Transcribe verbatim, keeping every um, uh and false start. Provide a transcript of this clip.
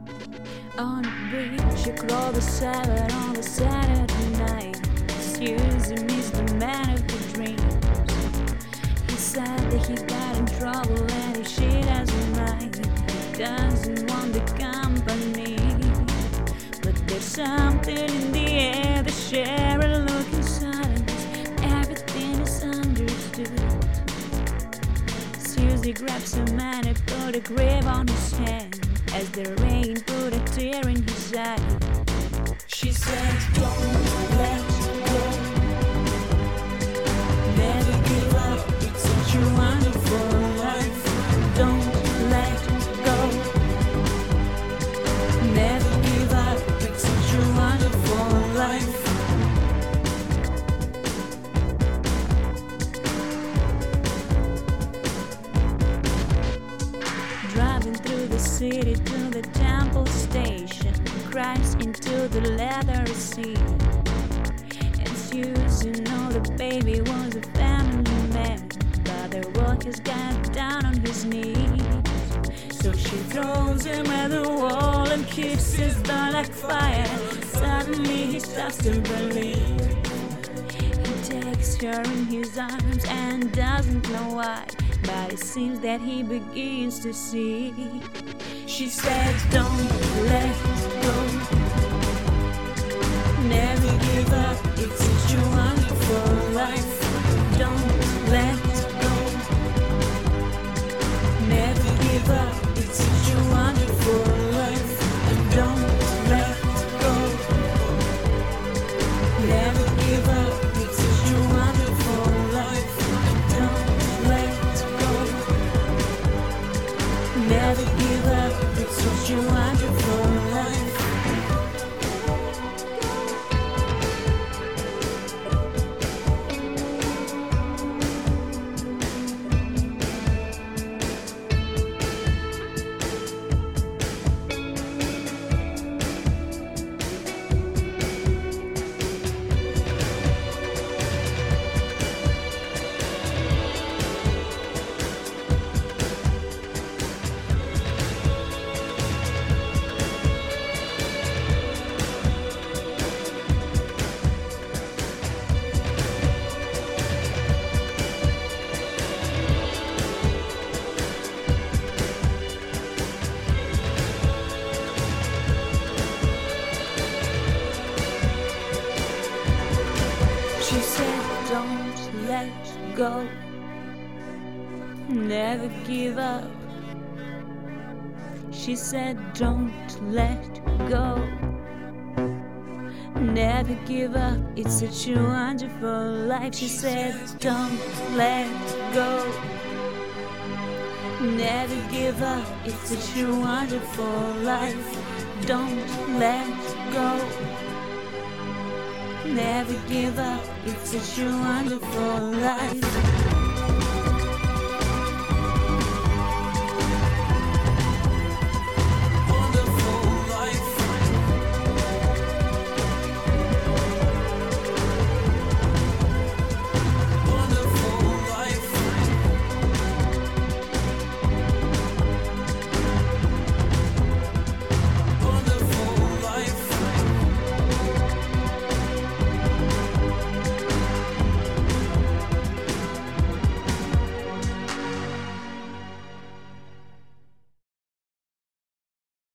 On a beach across the salad on a Saturday night, Susan is the man of the dreams. He said that he got in trouble and if she doesn't mind, he doesn't want the company. But there's something in the air, the Cheryl look inside us, everything is understood. Susie grabs a man and put a grip on his hand, as the rain put a tear in his eye. She said, don't let go, Never give up, it's such a wonderful life. Don't let go, never give up, it's such a wonderful life. Driving through the city to the temple station, crashed into the leather seat. And Susan know the baby was a family man, but the workers got down on his knees. So she throws him at the wall and kicks his butt like fire. Suddenly he starts to believe. He takes her in his arms and doesn't know why, but it seems that he begins to see. She said, don't let go, never give up, it's such a wonderful life. Don't let go, never give up, it's such a wonderful life. And don't let go, never give up, it's such a wonderful life. And don't let go, never give up, it's such a wonderful life. She said, don't let go, never give up. She said, don't let go, never give up, it's such a wonderful life. She said, don't let go, never give up, it's such a wonderful life. Don't let go, never give up, it's such a wonderful life.